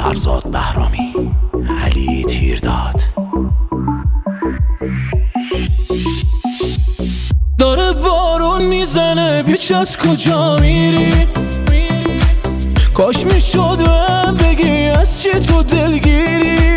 فرزاد بهرامی، علی تیرداد. داره بارون میزنه بیچت کجا میری؟ کاش میشد بهم بگی از چی تو دلگیری.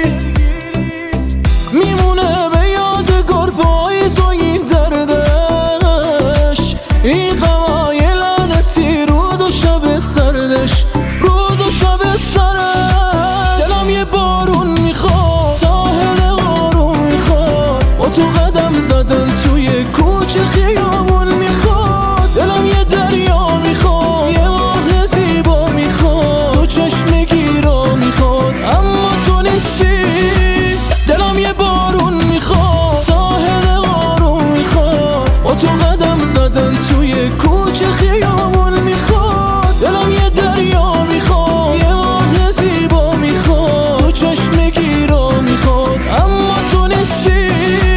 میمونه به یادگار پاییز و این دردش، این غمای لعنتی روز و شب سردش، روز و شب سردش. دلم یه بارون میخواد، ساحل آروم میخواد، با تو قدم زدن توی کوچه خیابون میخواد. دلم یه دریا میخواد، یه ماه زیبا میخواد، تو چشم گیرا میخواد اما تو نیستی. دلم یه بارون میخواد، ساحل آروم میخواد، با تو قدم زدن توی کوچه خیابون میخواد. دلم یه دریا میخواد، یه ماه زیبا میخواد، تو چشم گیرا میخواد اما تو نیستی.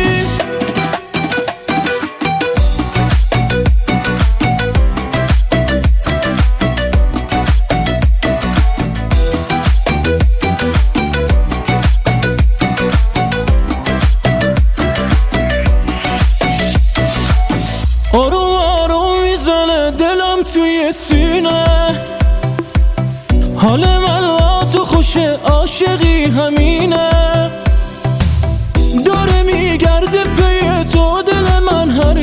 آروم آروم میزنه دلم توی سینه، حال من با تو خوشه، عاشقی همینه. داره میگرده پی تو دل من هر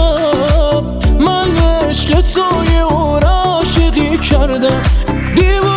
شب، من به عشق توی اون عاشقی کردم.